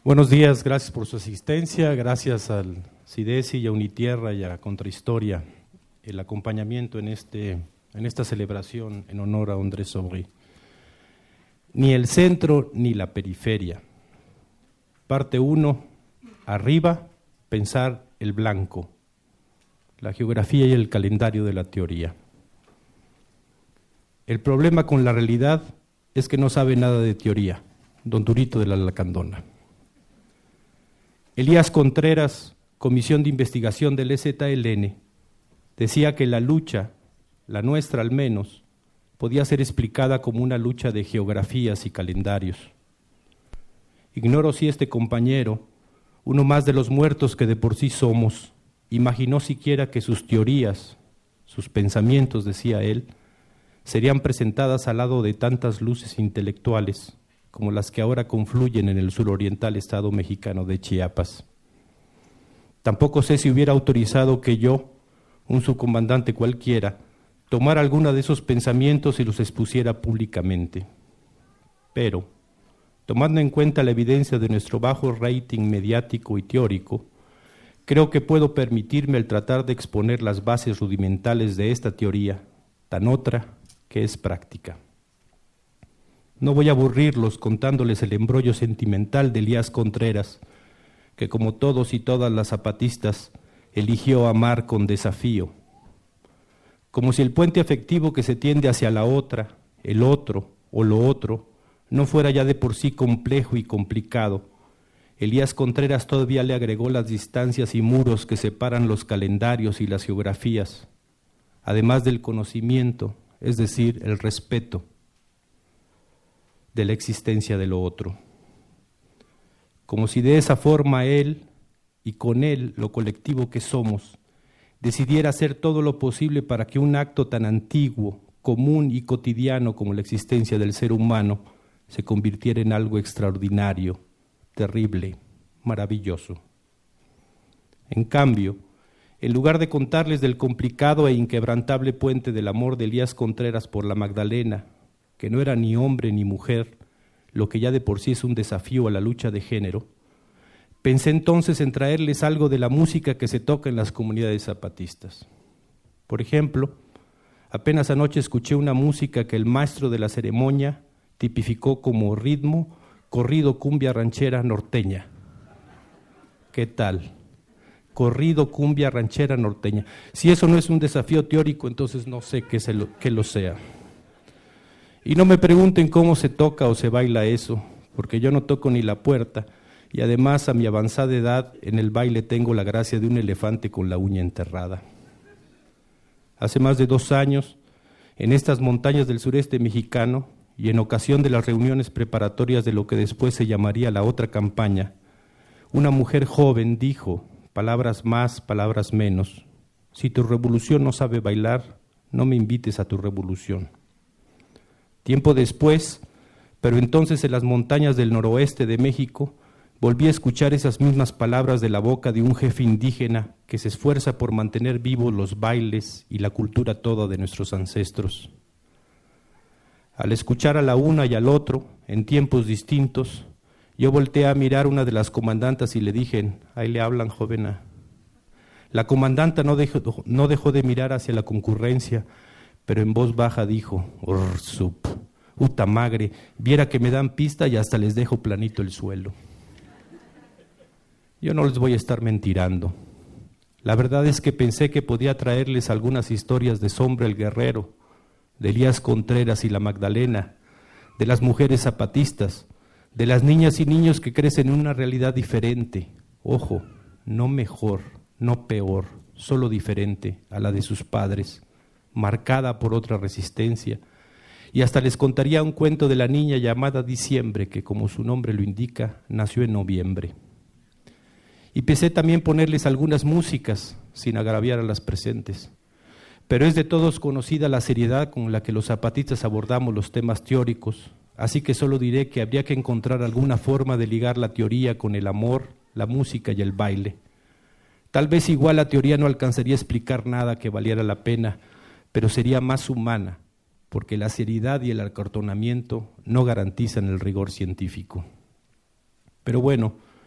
Buenos días, gracias por su asistencia, gracias al CIDESI y a Unitierra y a Contrahistoria, el acompañamiento en esta celebración en honor a André Saury. Ni el centro ni la periferia. Parte 1, arriba, pensar el blanco, la geografía y el calendario de la teoría. El problema con la realidad es que no sabe nada de teoría, don Turito de la Lacandona. Elías Contreras, Comisión de Investigación del EZLN, decía que la lucha, la nuestra al menos, podía ser explicada como una lucha de geografías y calendarios. Ignoro si este compañero, uno más de los muertos que de por sí somos, imaginó siquiera que sus teorías, sus pensamientos, decía él, serían presentadas al lado de tantas luces intelectuales como las que ahora confluyen en el suroriental estado mexicano de Chiapas. Tampoco sé si hubiera autorizado que yo, un subcomandante cualquiera, tomara alguna de esos pensamientos y los expusiera públicamente. Pero, tomando en cuenta la evidencia de nuestro bajo rating mediático y teórico, creo que puedo permitirme el tratar de exponer las bases rudimentales de esta teoría, tan otra que es práctica. No voy a aburrirlos contándoles el embrollo sentimental de Elías Contreras, que como todos y todas las zapatistas, eligió amar con desafío. Como si el puente afectivo que se tiende hacia la otra, el otro o lo otro, no fuera ya de por sí complejo y complicado, Elías Contreras todavía le agregó las distancias y muros que separan los calendarios y las geografías, además del conocimiento, es decir, el respeto de la existencia de lo otro. Como si de esa forma él, y con él lo colectivo que somos, decidiera hacer todo lo posible para que un acto tan antiguo, común y cotidiano como la existencia del ser humano se convirtiera en algo extraordinario, terrible, maravilloso. En cambio, en lugar de contarles del complicado e inquebrantable puente del amor de Elías Contreras por la Magdalena, que no era ni hombre ni mujer, lo que ya de por sí es un desafío a la lucha de género, pensé entonces en traerles algo de la música que se toca en las comunidades zapatistas. Por ejemplo, apenas anoche escuché una música que el maestro de la ceremonia tipificó como ritmo, corrido, cumbia ranchera norteña. ¿Qué tal? Corrido, cumbia ranchera norteña. Si eso no es un desafío teórico, entonces no sé qué lo sea. Y no me pregunten cómo se toca o se baila eso, porque yo no toco ni la puerta, y además a mi avanzada edad en el baile tengo la gracia de un elefante con la uña enterrada. Hace más de 2 años, en estas montañas del sureste mexicano, y en ocasión de las reuniones preparatorias de lo que después se llamaría la otra campaña, una mujer joven dijo, palabras más, palabras menos, si tu revolución no sabe bailar, no me invites a tu revolución. Tiempo después, pero entonces en las montañas del noroeste de México, volví a escuchar esas mismas palabras de la boca de un jefe indígena que se esfuerza por mantener vivos los bailes y la cultura toda de nuestros ancestros. Al escuchar a la una y al otro, en tiempos distintos, yo volteé a mirar a una de las comandantas y le dije, ahí le hablan, jovena. La comandanta no dejó de mirar hacia la concurrencia, pero en voz baja dijo, Ursup, uta magre, viera que me dan pista y hasta les dejo planito el suelo. Yo no les voy a estar mentirando. La verdad es que pensé que podía traerles algunas historias de Sombra el Guerrero, de Elías Contreras y la Magdalena, de las mujeres zapatistas, de las niñas y niños que crecen en una realidad diferente, ojo, no mejor, no peor, solo diferente a la de sus padres, marcada por otra resistencia, y hasta les contaría un cuento de la niña llamada Diciembre, que como su nombre lo indica, nació en noviembre. Y pensé también ponerles algunas músicas, sin agraviar a las presentes, pero es de todos conocida la seriedad con la que los zapatistas abordamos los temas teóricos, así que solo diré que habría que encontrar alguna forma de ligar la teoría con el amor, la música y el baile. Tal vez igual la teoría no alcanzaría a explicar nada que valiera la pena, pero sería más humana, porque la seriedad y el acartonamiento no garantizan el rigor científico. Pero bueno,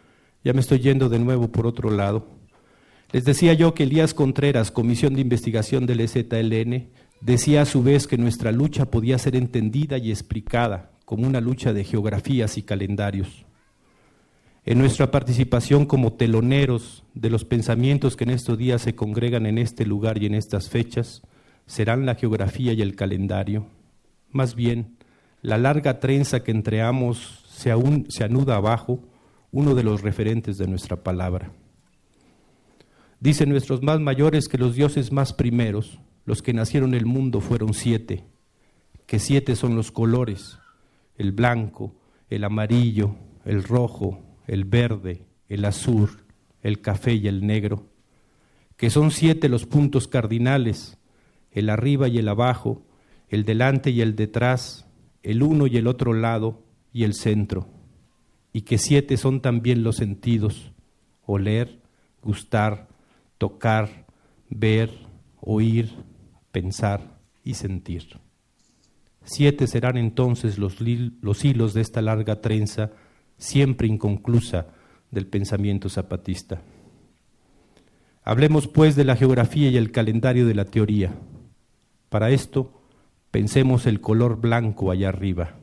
Ya me estoy yendo de nuevo por otro lado. Les decía yo que Elías Contreras, Comisión de Investigación del EZLN, decía a su vez que nuestra lucha podía ser entendida y explicada como una lucha de geografías y calendarios. En nuestra participación como teloneros de los pensamientos que en estos días se congregan en este lugar y en estas fechas, serán la geografía y el calendario. Más bien, la larga trenza que entre ambos se anuda abajo, uno de los referentes de nuestra palabra. Dicen nuestros más mayores que los dioses más primeros, los que nacieron en el mundo, fueron 7, que 7 son los colores: el blanco, el amarillo, el rojo, el verde, el azul, el café y el negro, que son 7 los puntos cardinales: el arriba y el abajo, el delante y el detrás, el uno y el otro lado y el centro, y que 7 son también los sentidos: oler, gustar, tocar, ver, oír, pensar y sentir. 7 serán entonces los hilos de esta larga trenza, siempre inconclusa, del pensamiento zapatista. Hablemos pues de la geografía y el calendario de la teoría. Para esto, pensemos el color blanco allá arriba.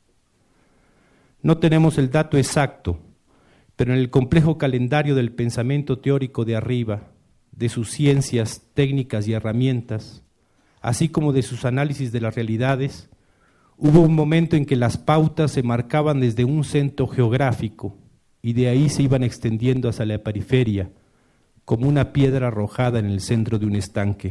No tenemos el dato exacto, pero en el complejo calendario del pensamiento teórico de arriba, de sus ciencias, técnicas y herramientas, así como de sus análisis de las realidades, hubo un momento en que las pautas se marcaban desde un centro geográfico y de ahí se iban extendiendo hacia la periferia, como una piedra arrojada en el centro de un estanque.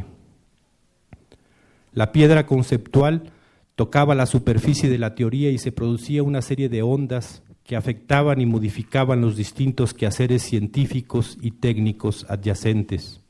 La piedra conceptual tocaba la superficie de la teoría y se producía una serie de ondas que afectaban y modificaban los distintos quehaceres científicos y técnicos adyacentes.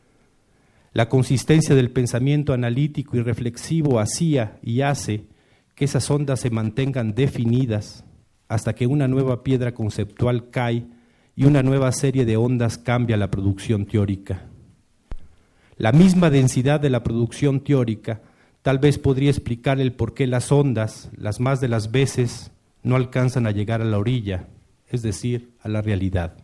La consistencia del pensamiento analítico y reflexivo hacía y hace que esas ondas se mantengan definidas hasta que una nueva piedra conceptual cae y una nueva serie de ondas cambia la producción teórica. La misma densidad de la producción teórica tal vez podría explicar el por qué las ondas, las más de las veces, no alcanzan a llegar a la orilla, es decir, a la realidad.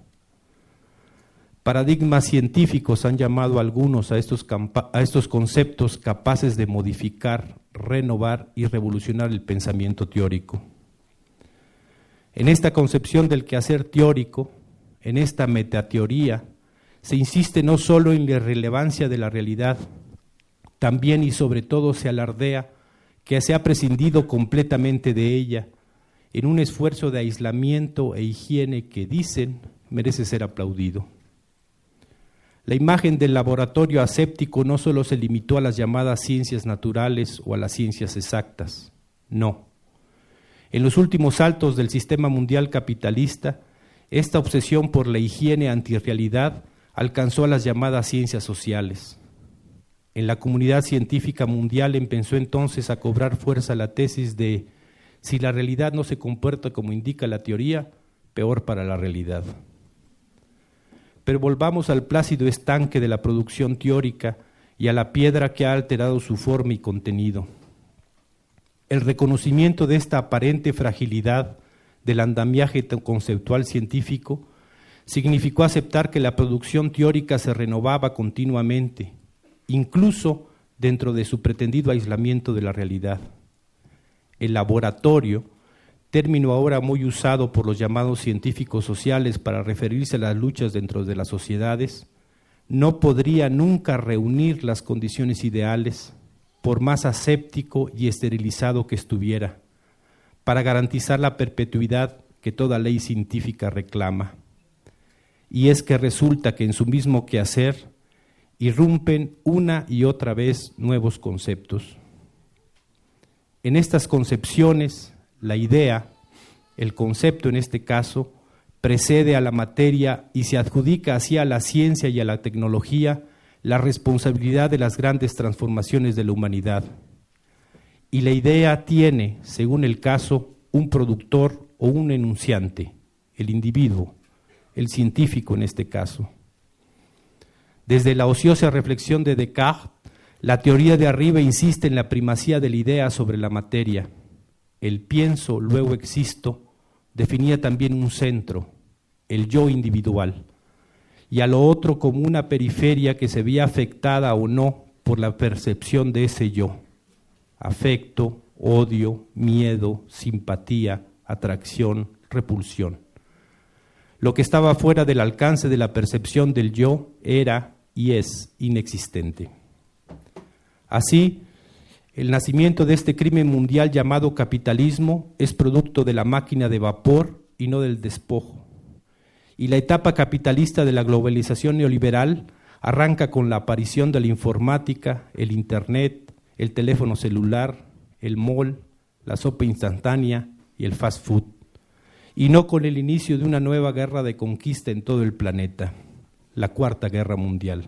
Paradigmas científicos han llamado a algunos a estos conceptos capaces de modificar, renovar y revolucionar el pensamiento teórico. En esta concepción del quehacer teórico, en esta metateoría, se insiste no solo en la irrelevancia de la realidad, también y sobre todo se alardea que se ha prescindido completamente de ella en un esfuerzo de aislamiento e higiene que, dicen, merece ser aplaudido. La imagen del laboratorio aséptico no solo se limitó a las llamadas ciencias naturales o a las ciencias exactas, no. En los últimos saltos del sistema mundial capitalista, esta obsesión por la higiene antirrealidad alcanzó a las llamadas ciencias sociales. En la comunidad científica mundial empezó entonces a cobrar fuerza la tesis de: si la realidad no se comporta como indica la teoría, peor para la realidad. Pero volvamos al plácido estanque de la producción teórica y a la piedra que ha alterado su forma y contenido. El reconocimiento de esta aparente fragilidad del andamiaje conceptual científico significó aceptar que la producción teórica se renovaba continuamente, incluso dentro de su pretendido aislamiento de la realidad. El laboratorio, término ahora muy usado por los llamados científicos sociales para referirse a las luchas dentro de las sociedades, no podría nunca reunir las condiciones ideales, por más aséptico y esterilizado que estuviera, para garantizar la perpetuidad que toda ley científica reclama. Y es que resulta que en su mismo quehacer irrumpen una y otra vez nuevos conceptos. En estas concepciones, la idea, el concepto en este caso, precede a la materia y se adjudica así a la ciencia y a la tecnología la responsabilidad de las grandes transformaciones de la humanidad. Y la idea tiene, según el caso, un productor o un enunciante, el individuo, el científico en este caso. Desde la ociosa reflexión de Descartes, la teoría de arriba insiste en la primacía de la idea sobre la materia. El pienso, luego existo, definía también un centro, el yo individual, y a lo otro como una periferia que se veía afectada o no por la percepción de ese yo. Afecto, odio, miedo, simpatía, atracción, repulsión. Lo que estaba fuera del alcance de la percepción del yo era y es inexistente. Así, el nacimiento de este crimen mundial llamado capitalismo es producto de la máquina de vapor y no del despojo. Y la etapa capitalista de la globalización neoliberal arranca con la aparición de la informática, el internet, el teléfono celular, el mall, la sopa instantánea y el fast food, y no con el inicio de una nueva guerra de conquista en todo el planeta, la Cuarta Guerra Mundial.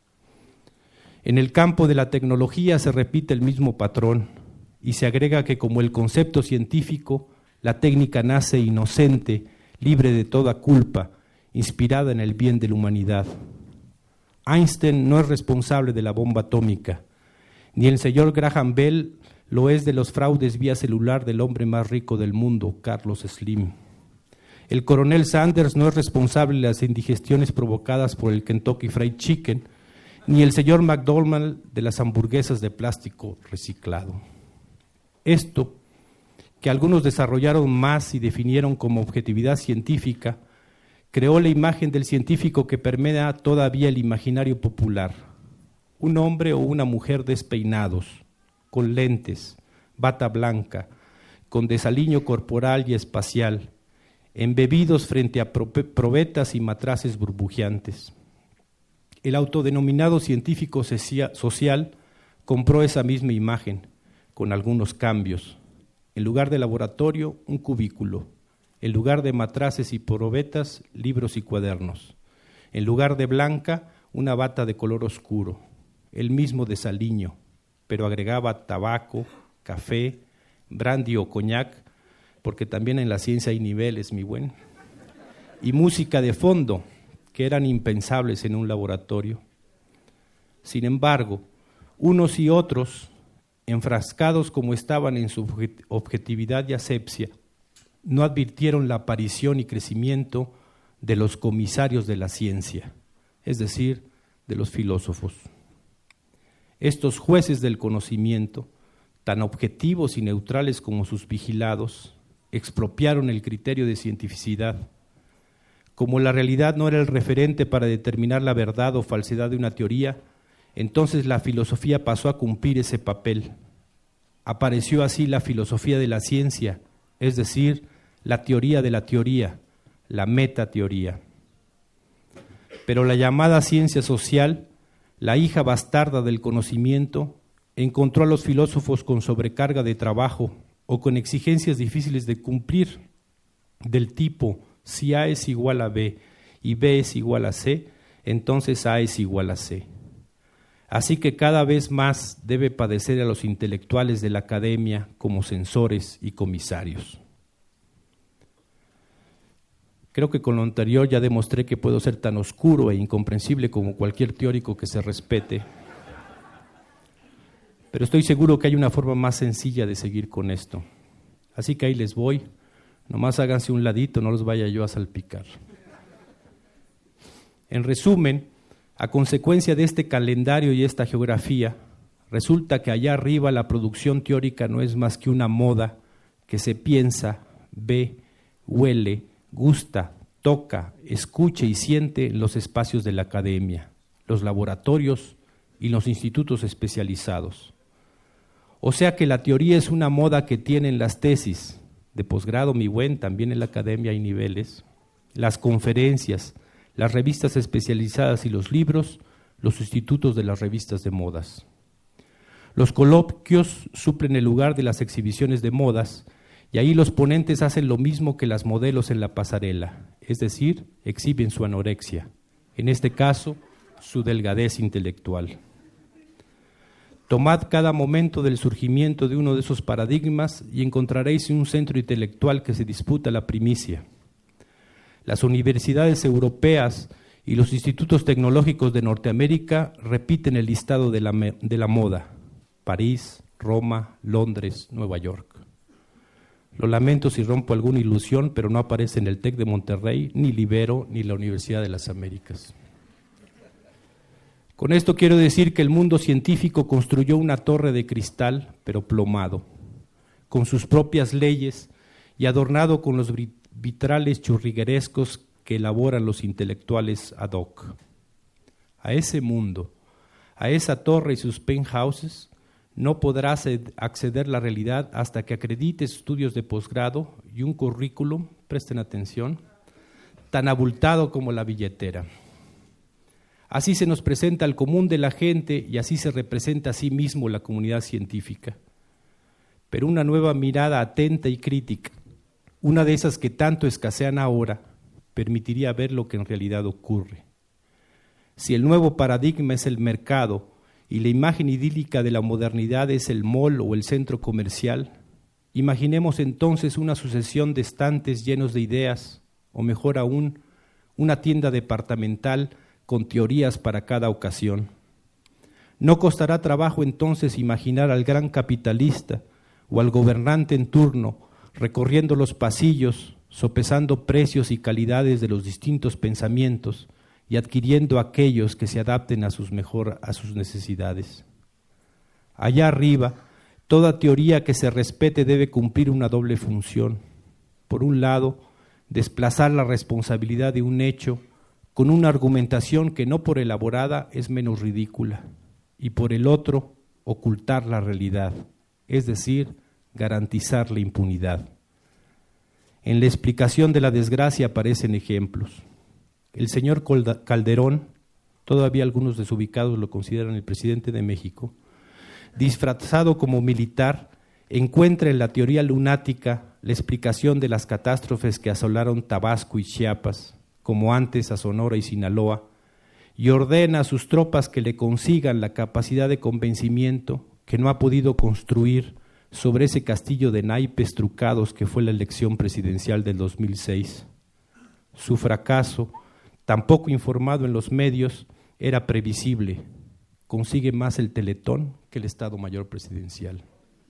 En el campo de la tecnología se repite el mismo patrón y se agrega que como el concepto científico, la técnica nace inocente, libre de toda culpa, inspirada en el bien de la humanidad. Einstein no es responsable de la bomba atómica, ni el señor Graham Bell lo es de los fraudes vía celular del hombre más rico del mundo, Carlos Slim. El coronel Sanders no es responsable de las indigestiones provocadas por el Kentucky Fried Chicken, ni el señor McDonald de las hamburguesas de plástico reciclado. Esto, que algunos desarrollaron más y definieron como objetividad científica, creó la imagen del científico que permea todavía el imaginario popular. Un hombre o una mujer despeinados, con lentes, bata blanca, con desaliño corporal y espacial, embebidos frente a probetas y matraces burbujeantes. El autodenominado científico social compró esa misma imagen, con algunos cambios. En lugar de laboratorio, un cubículo. En lugar de matraces y probetas, libros y cuadernos. En lugar de blanca, una bata de color oscuro. El mismo desaliño, pero agregaba tabaco, café, brandy o coñac, porque también en la ciencia hay niveles, mi buen, y música de fondo, que eran impensables en un laboratorio. Sin embargo, unos y otros, enfrascados como estaban en su objetividad y asepsia, no advirtieron la aparición y crecimiento de los comisarios de la ciencia, es decir, de los filósofos. Estos jueces del conocimiento, tan objetivos y neutrales como sus vigilados, expropiaron el criterio de cientificidad. Como la realidad no era el referente para determinar la verdad o falsedad de una teoría, entonces la filosofía pasó a cumplir ese papel. Apareció así la filosofía de la ciencia, es decir, la teoría de la teoría, la metateoría. Pero la llamada ciencia social, la hija bastarda del conocimiento, encontró a los filósofos con sobrecarga de trabajo o con exigencias difíciles de cumplir, del tipo, si A es igual a B y B es igual a C, entonces A es igual a C. Así que cada vez más debe padecer a los intelectuales de la academia como censores y comisarios. Creo que con lo anterior ya demostré que puedo ser tan oscuro e incomprensible como cualquier teórico que se respete, pero estoy seguro que hay una forma más sencilla de seguir con esto. Así que ahí les voy, nomás háganse un ladito, no los vaya yo a salpicar. En resumen, a consecuencia de este calendario y esta geografía, resulta que allá arriba la producción teórica no es más que una moda que se piensa, ve, huele, gusta, toca, escucha y siente en los espacios de la academia, los laboratorios y los institutos especializados. O sea que la teoría es una moda que tienen las tesis, de posgrado, mi buen, también en la academia hay niveles, las conferencias, las revistas especializadas y los libros, los sustitutos de las revistas de modas. Los coloquios suplen el lugar de las exhibiciones de modas y ahí los ponentes hacen lo mismo que las modelos en la pasarela, es decir, exhiben su anorexia, en este caso, su delgadez intelectual. Tomad cada momento del surgimiento de uno de esos paradigmas y encontraréis un centro intelectual que se disputa la primicia. Las universidades europeas y los institutos tecnológicos de Norteamérica repiten el listado de la moda: París, Roma, Londres, Nueva York. Lo lamento si rompo alguna ilusión, pero no aparece en el TEC de Monterrey, ni Libero, ni la Universidad de las Américas. Con esto quiero decir que el mundo científico construyó una torre de cristal, pero plomado, con sus propias leyes y adornado con los vitrales churriguerescos que elaboran los intelectuales ad hoc. A ese mundo, a esa torre y sus penthouses, no podrás acceder a la realidad hasta que acredites estudios de posgrado y un currículum, presten atención, tan abultado como la billetera. Así se nos presenta al común de la gente y así se representa a sí mismo la comunidad científica. Pero una nueva mirada atenta y crítica, una de esas que tanto escasean ahora, permitiría ver lo que en realidad ocurre. Si el nuevo paradigma es el mercado y la imagen idílica de la modernidad es el mall o el centro comercial, imaginemos entonces una sucesión de estantes llenos de ideas, o mejor aún, una tienda departamental con teorías para cada ocasión. No costará trabajo entonces imaginar al gran capitalista o al gobernante en turno recorriendo los pasillos, sopesando precios y calidades de los distintos pensamientos y adquiriendo aquellos que se adapten a sus necesidades. Allá arriba, toda teoría que se respete debe cumplir una doble función. Por un lado, desplazar la responsabilidad de un hecho con una argumentación que no por elaborada es menos ridícula, y por el otro, ocultar la realidad, es decir, garantizar la impunidad. En la explicación de la desgracia aparecen ejemplos. El señor Calderón, todavía algunos desubicados lo consideran el presidente de México, disfrazado como militar, encuentra en la teoría lunática la explicación de las catástrofes que asolaron Tabasco y Chiapas, como antes a Sonora y Sinaloa, y ordena a sus tropas que le consigan la capacidad de convencimiento que no ha podido construir sobre ese castillo de naipes trucados que fue la elección presidencial del 2006. Su fracaso, tan poco informado en los medios, era previsible. Consigue más el Teletón que el Estado Mayor Presidencial.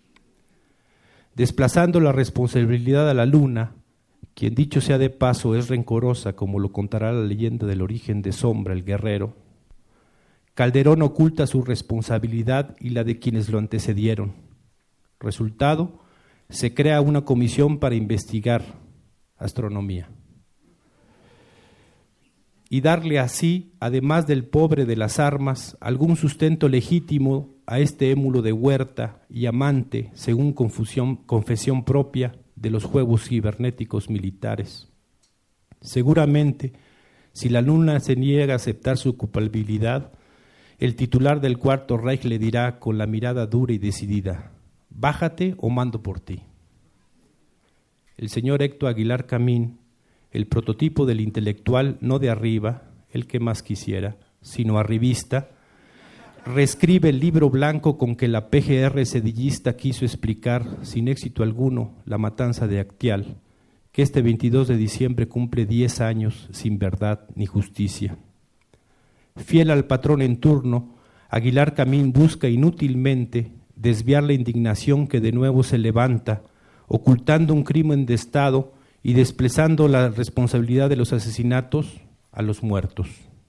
Desplazando la responsabilidad a la luna, quien dicho sea de paso es rencorosa, como lo contará la leyenda del origen de Sombra, el guerrero, Calderón oculta su responsabilidad y la de quienes lo antecedieron. Resultado, se crea una comisión para investigar astronomía y darle así, además del pobre de las armas, algún sustento legítimo a este émulo de Huerta y amante, según confesión propia, de los juegos cibernéticos militares. Seguramente, si la luna se niega a aceptar su culpabilidad, el titular del Cuarto Reich le dirá con la mirada dura y decidida: bájate o mando por ti. El señor Héctor Aguilar Camín, el prototipo del intelectual no de arriba, el que más quisiera, sino arribista, reescribe el libro blanco con que la PGR sedillista quiso explicar, sin éxito alguno, la matanza de Actial, que este 22 de diciembre cumple 10 años sin verdad ni justicia. Fiel al patrón en turno, Aguilar Camín busca inútilmente desviar la indignación que de nuevo se levanta, ocultando un crimen de Estado y desplazando la responsabilidad de los asesinatos a los muertos.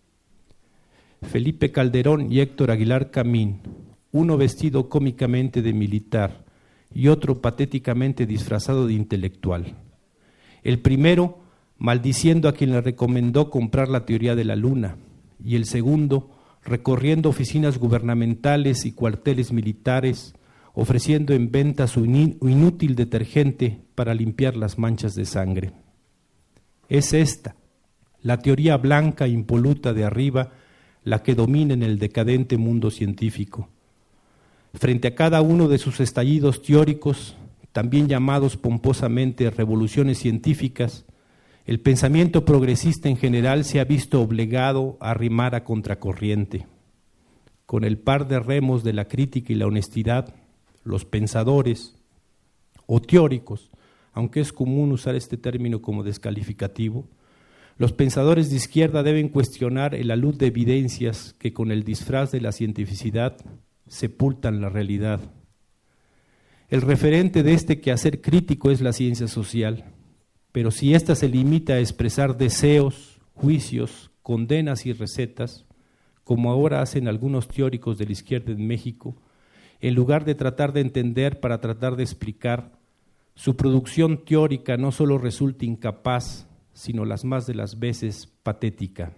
Felipe Calderón y Héctor Aguilar Camín, uno vestido cómicamente de militar y otro patéticamente disfrazado de intelectual. El primero maldiciendo a quien le recomendó comprar la teoría de la luna, y el segundo recorriendo oficinas gubernamentales y cuarteles militares, ofreciendo en venta su inútil detergente para limpiar las manchas de sangre. Es esta, la teoría blanca e impoluta de arriba, la que domina en el decadente mundo científico. Frente a cada uno de sus estallidos teóricos, también llamados pomposamente revoluciones científicas, el pensamiento progresista en general se ha visto obligado a remar a contracorriente. Con el par de remos de la crítica y la honestidad, los pensadores o teóricos, aunque es común usar este término como descalificativo, los pensadores de izquierda deben cuestionar el alud de evidencias que con el disfraz de la cientificidad sepultan la realidad. El referente de este quehacer crítico es la ciencia social, pero si ésta se limita a expresar deseos, juicios, condenas y recetas, como ahora hacen algunos teóricos de la izquierda en México, en lugar de tratar de entender para tratar de explicar, su producción teórica no solo resulta incapaz, sino las más de las veces patética.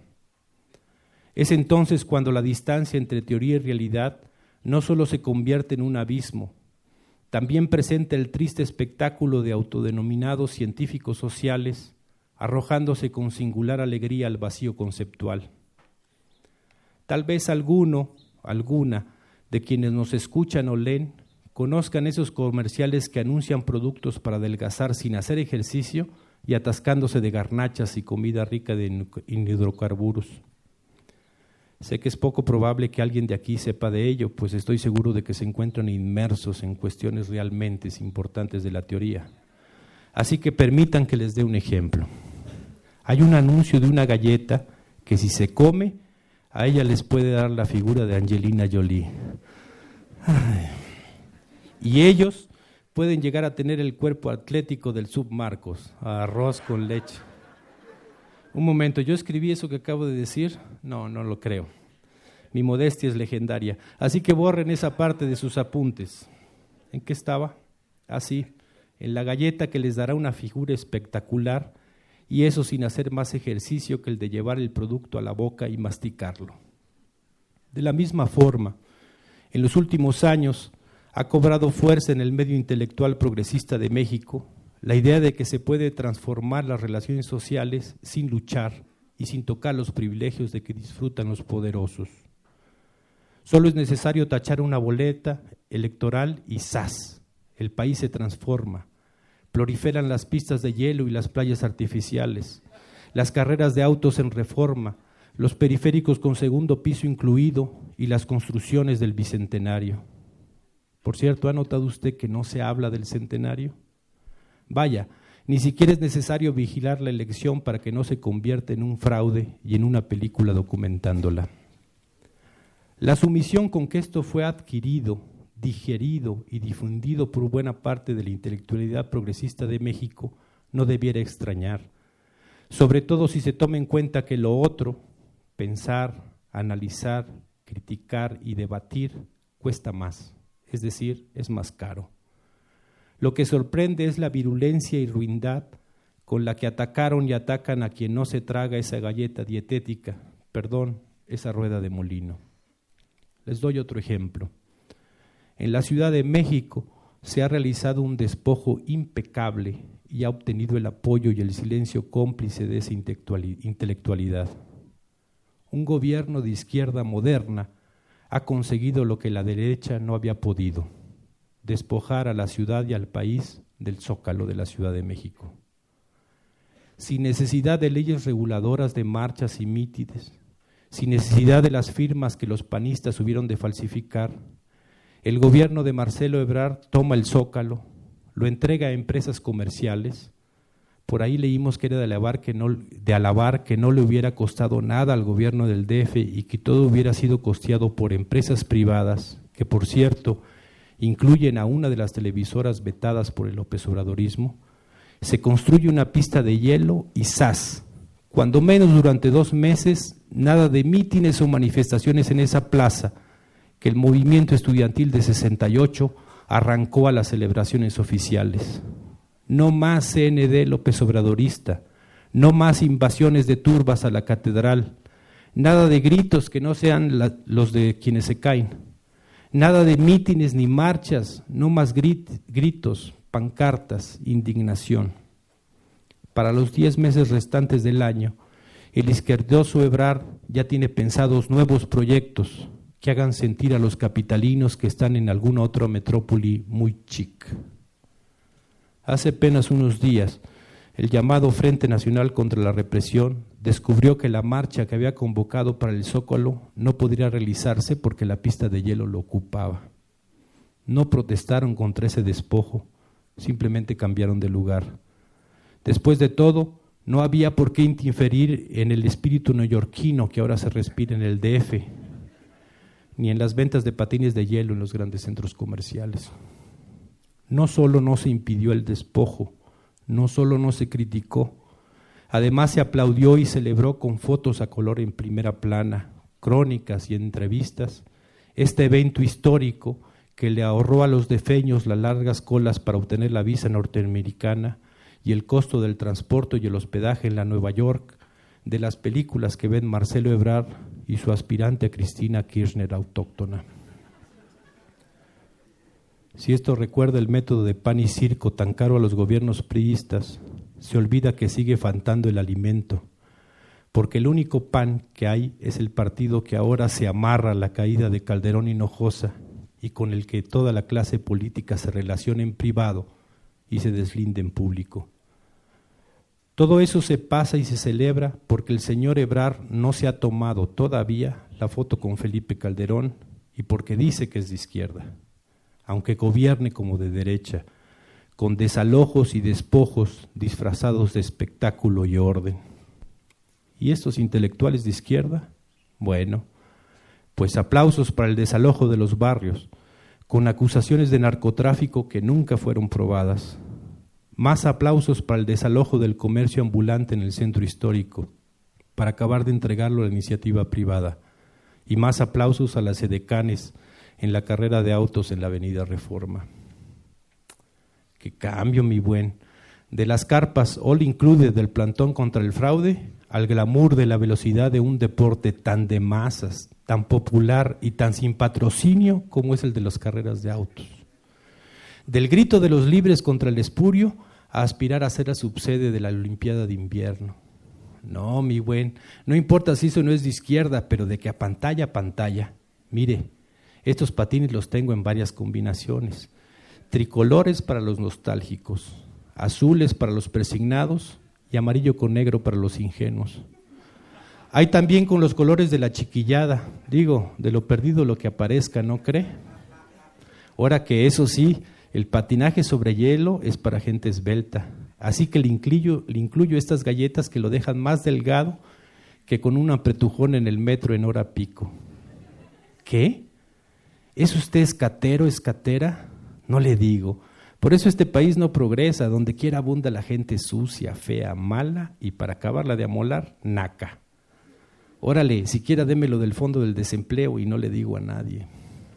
Es entonces cuando la distancia entre teoría y realidad no solo se convierte en un abismo, también presenta el triste espectáculo de autodenominados científicos sociales arrojándose con singular alegría al vacío conceptual. Tal vez alguna de quienes nos escuchan o leen conozcan esos comerciales que anuncian productos para adelgazar sin hacer ejercicio y atascándose de garnachas y comida rica en hidrocarburos. Sé que es poco probable que alguien de aquí sepa de ello, pues estoy seguro de que se encuentran inmersos en cuestiones realmente importantes de la teoría. Así que permitan que les dé un ejemplo. Hay un anuncio de una galleta que si se come, a ella les puede dar la figura de Angelina Jolie. Ay. Y ellos pueden llegar a tener el cuerpo atlético del Submarcos, arroz con leche. Un momento, ¿yo escribí eso que acabo de decir? No, no lo creo. Mi modestia es legendaria. Así que borren esa parte de sus apuntes. ¿En qué estaba? Así, en la galleta que les dará una figura espectacular, y eso sin hacer más ejercicio que el de llevar el producto a la boca y masticarlo. De la misma forma, en los últimos años ha cobrado fuerza en el medio intelectual progresista de México la idea de que se puede transformar las relaciones sociales sin luchar y sin tocar los privilegios de que disfrutan los poderosos. Solo es necesario tachar una boleta electoral y ¡zas! El país se transforma. Proliferan las pistas de hielo y las playas artificiales, las carreras de autos en reforma, los periféricos con segundo piso incluido y las construcciones del bicentenario. Por cierto, ¿ha notado usted que no se habla del centenario? Vaya, ni siquiera es necesario vigilar la elección para que no se convierta en un fraude y en una película documentándola. La sumisión con que esto fue adquirido, digerido y difundido por buena parte de la intelectualidad progresista de México no debiera extrañar, sobre todo si se toma en cuenta que lo otro, pensar, analizar, criticar y debatir, cuesta más, es decir, es más caro. Lo que sorprende es la virulencia y ruindad con la que atacaron y atacan a quien no se traga esa galleta dietética, perdón, esa rueda de molino. Les doy otro ejemplo. En la Ciudad de México se ha realizado un despojo impecable y ha obtenido el apoyo y el silencio cómplice de esa intelectualidad. Un gobierno de izquierda moderna ha conseguido lo que la derecha no había podido: despojar a la ciudad y al país del zócalo de la Ciudad de México. Sin necesidad de leyes reguladoras de marchas y mítines, sin necesidad de las firmas que los panistas hubieron de falsificar, el gobierno de Marcelo Ebrard toma el zócalo, lo entrega a empresas comerciales. Por ahí leímos que era de alabar que no le hubiera costado nada al gobierno del DF y que todo hubiera sido costeado por empresas privadas, que por cierto incluyen a una de las televisoras vetadas por el López Obradorismo. Se construye una pista de hielo y ¡zas! Cuando menos durante 2 meses, nada de mítines o manifestaciones en esa plaza que el movimiento estudiantil de 68 arrancó a las celebraciones oficiales. No más CND López Obradorista, no más invasiones de turbas a la catedral, nada de gritos que no sean los de quienes se caen, nada de mítines ni marchas, no más gritos, pancartas, indignación. Para los 10 meses restantes del año, el izquierdoso Ebrard ya tiene pensados nuevos proyectos que hagan sentir a los capitalinos que están en alguna otra metrópoli muy chic. Hace apenas unos días, el llamado Frente Nacional contra la Represión descubrió que la marcha que había convocado para el Zócalo no podría realizarse porque la pista de hielo lo ocupaba. No protestaron contra ese despojo, simplemente cambiaron de lugar. Después de todo, no había por qué interferir en el espíritu neoyorquino que ahora se respira en el DF, ni en las ventas de patines de hielo en los grandes centros comerciales. No solo no se impidió el despojo, no solo no se criticó, además se aplaudió y celebró con fotos a color en primera plana, crónicas y entrevistas, este evento histórico que le ahorró a los defeños las largas colas para obtener la visa norteamericana y el costo del transporte y el hospedaje en la Nueva York, de las películas que ven Marcelo Ebrard y su aspirante Cristina Kirchner autóctona. Si esto recuerda el método de pan y circo tan caro a los gobiernos priistas, se olvida que sigue faltando el alimento, porque el único pan que hay es el partido que ahora se amarra a la caída de Calderón Hinojosa y con el que toda la clase política se relaciona en privado y se deslinda en público. Todo eso se pasa y se celebra porque el señor Ebrard no se ha tomado todavía la foto con Felipe Calderón y porque dice que es de izquierda, aunque gobierne como de derecha, con desalojos y despojos disfrazados de espectáculo y orden. ¿Y estos intelectuales de izquierda? Bueno, pues aplausos para el desalojo de los barrios, con acusaciones de narcotráfico que nunca fueron probadas. Más aplausos para el desalojo del comercio ambulante en el centro histórico, para acabar de entregarlo a la iniciativa privada. Y más aplausos a las edecanes en la carrera de autos en la avenida Reforma. ¡Qué cambio, mi buen! De las carpas all included del plantón contra el fraude al glamour de la velocidad de un deporte tan de masas, tan popular y tan sin patrocinio como es el de las carreras de autos. Del grito de los libres contra el espurio a aspirar a ser la subsede de la Olimpiada de Invierno. No, mi buen, no importa si eso no es de izquierda, pero de que a pantalla. Mire, estos patines los tengo en varias combinaciones. Tricolores para los nostálgicos, azules para los persignados y amarillo con negro para los ingenuos. Hay también con los colores de la chiquillada, digo, de lo perdido lo que aparezca, ¿no cree? Ahora que eso sí, el patinaje sobre hielo es para gente esbelta, así que le incluyo estas galletas que lo dejan más delgado que con un apretujón en el metro en hora pico. ¿Qué? ¿Es usted escatero, escatera? No le digo. Por eso este país no progresa, donde quiera abunda la gente sucia, fea, mala y para acabarla de amolar, naca. Órale, siquiera démelo del fondo del desempleo y no le digo a nadie.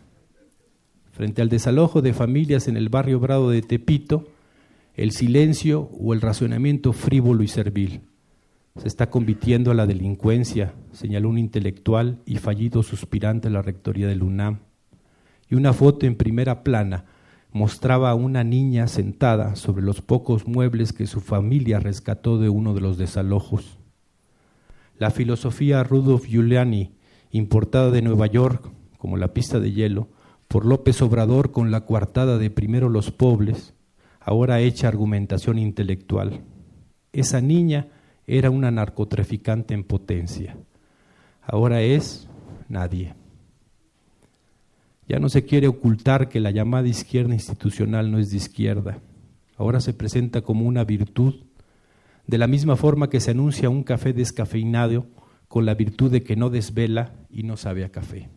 Frente al desalojo de familias en el barrio Bravo de Tepito, el silencio o el razonamiento frívolo y servil. Se está convirtiendo a la delincuencia, señaló un intelectual y fallido suspirante a la rectoría del UNAM. Y una foto en primera plana mostraba a una niña sentada sobre los pocos muebles que su familia rescató de uno de los desalojos. La filosofía Rudolf Giuliani, importada de Nueva York, como la pista de hielo, por López Obrador con la coartada de primero los pobres, ahora hecha argumentación intelectual. Esa niña era una narcotraficante en potencia. Ahora es nadie. Ya no se quiere ocultar que la llamada izquierda institucional no es de izquierda. Ahora se presenta como una virtud, de la misma forma que se anuncia un café descafeinado con la virtud de que no desvela y no sabe a café.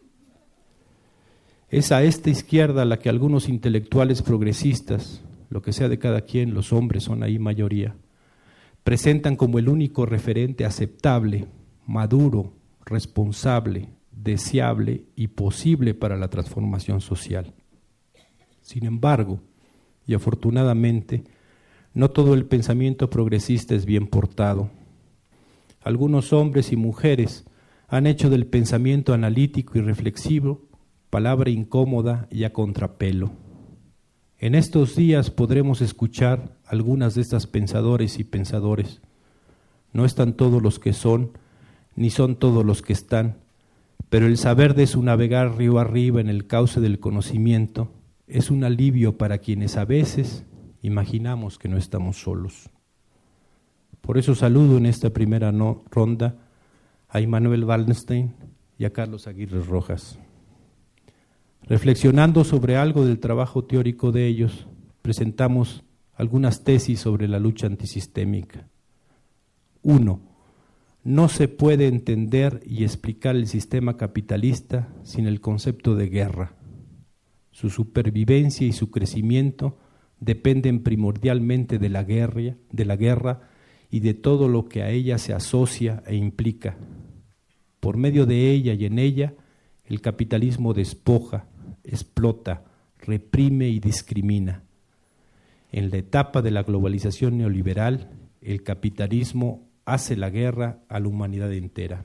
Es a esta izquierda a la que algunos intelectuales progresistas, lo que sea de cada quien, los hombres son ahí mayoría, presentan como el único referente aceptable, maduro, responsable, deseable y posible para la transformación social. Sin embargo, y afortunadamente, no todo el pensamiento progresista es bien portado. Algunos hombres y mujeres han hecho del pensamiento analítico y reflexivo palabra incómoda y a contrapelo. En estos días podremos escuchar algunas de estas pensadores y pensadores. No están todos los que son, ni son todos los que están, pero el saber de su navegar río arriba en el cauce del conocimiento es un alivio para quienes a veces imaginamos que no estamos solos. Por eso saludo en esta primera ronda a Immanuel Wallenstein y a Carlos Aguirre Rojas. Reflexionando sobre algo del trabajo teórico de ellos, presentamos algunas tesis sobre la lucha antisistémica. 1. No se puede entender y explicar el sistema capitalista sin el concepto de guerra. Su supervivencia y su crecimiento dependen primordialmente de la guerra y de todo lo que a ella se asocia e implica. Por medio de ella y en ella, el capitalismo despoja, explota, reprime y discrimina. En la etapa de la globalización neoliberal, el capitalismo hace la guerra a la humanidad entera.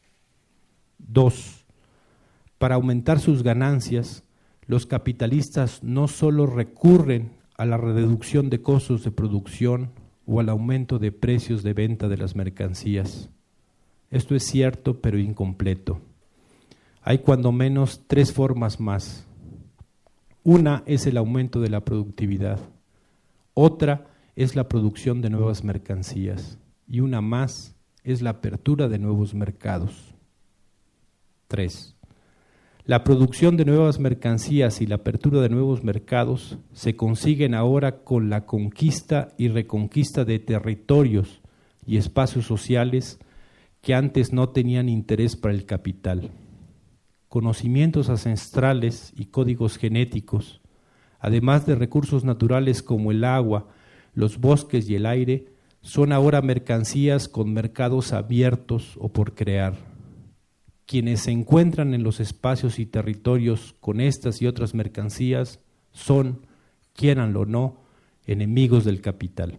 2. Para aumentar sus ganancias, los capitalistas no solo recurren a la reducción de costos de producción o al aumento de precios de venta de las mercancías. Esto es cierto, pero incompleto. Hay cuando menos 3 formas más. Una es el aumento de la productividad, otra es la producción de nuevas mercancías y una más es la apertura de nuevos mercados. 3. La producción de nuevas mercancías y la apertura de nuevos mercados se consiguen ahora con la conquista y reconquista de territorios y espacios sociales que antes no tenían interés para el capital. Conocimientos ancestrales y códigos genéticos, además de recursos naturales como el agua, los bosques y el aire, son ahora mercancías con mercados abiertos o por crear. Quienes se encuentran en los espacios y territorios con estas y otras mercancías son, quieranlo o no, enemigos del capital.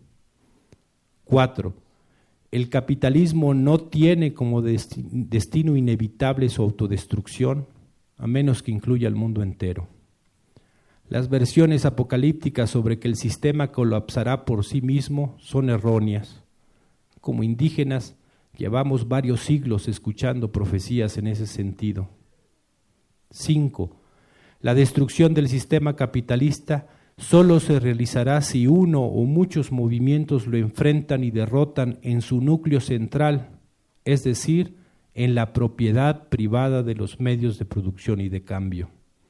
4. El capitalismo no tiene como destino inevitable su autodestrucción, a menos que incluya al mundo entero. Las versiones apocalípticas sobre que el sistema colapsará por sí mismo son erróneas. Como indígenas, llevamos varios siglos escuchando profecías en ese sentido. 5. La destrucción del sistema capitalista solo se realizará si uno o muchos movimientos lo enfrentan y derrotan en su núcleo central, es decir, en la propiedad privada de los medios de producción y de cambio.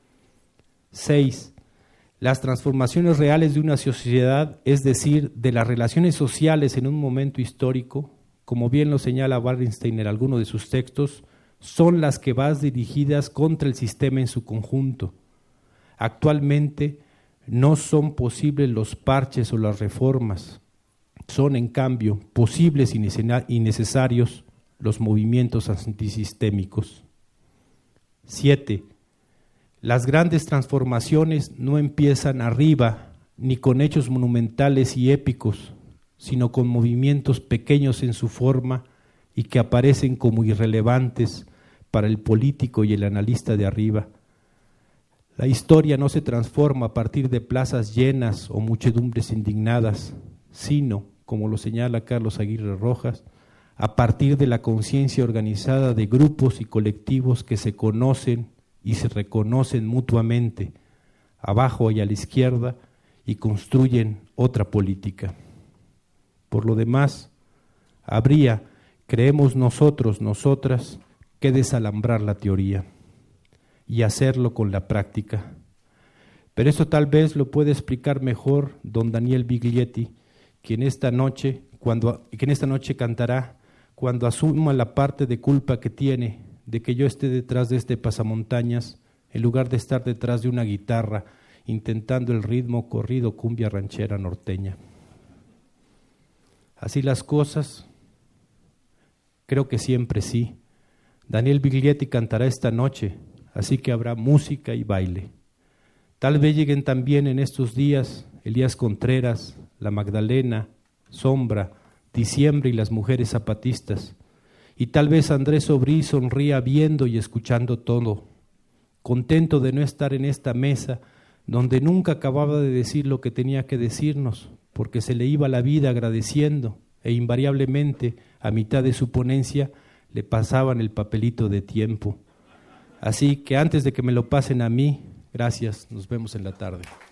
6. Las transformaciones reales de una sociedad, es decir, de las relaciones sociales en un momento histórico, como bien lo señala Wallerstein en alguno de sus textos, son las que van dirigidas contra el sistema en su conjunto. Actualmente no son posibles los parches o las reformas, son en cambio posibles y necesarios los movimientos antisistémicos. 7. Las grandes transformaciones no empiezan arriba ni con hechos monumentales y épicos, sino con movimientos pequeños en su forma y que aparecen como irrelevantes para el político y el analista de arriba. La historia no se transforma a partir de plazas llenas o muchedumbres indignadas, sino, como lo señala Carlos Aguirre Rojas, a partir de la conciencia organizada de grupos y colectivos que se conocen y se reconocen mutuamente, abajo y a la izquierda, y construyen otra política. Por lo demás, habría, creemos nosotros, nosotras, que desalambrar la teoría y hacerlo con la práctica. Pero eso tal vez lo puede explicar mejor don Daniel Biglietti, quien esta noche cantará cuando asuma la parte de culpa que tiene de que yo esté detrás de este pasamontañas, en lugar de estar detrás de una guitarra intentando el ritmo corrido cumbia ranchera norteña. Así las cosas, creo que siempre sí. Daniel Biglietti cantará esta noche, así que habrá música y baile. Tal vez lleguen también en estos días Elías Contreras, La Magdalena, Sombra, Diciembre y las mujeres zapatistas. Y tal vez Andrés Sobrí sonría viendo y escuchando todo, contento de no estar en esta mesa donde nunca acababa de decir lo que tenía que decirnos, porque se le iba la vida agradeciendo e invariablemente a mitad de su ponencia le pasaban el papelito de tiempo. Así que antes de que me lo pasen a mí, gracias, nos vemos en la tarde.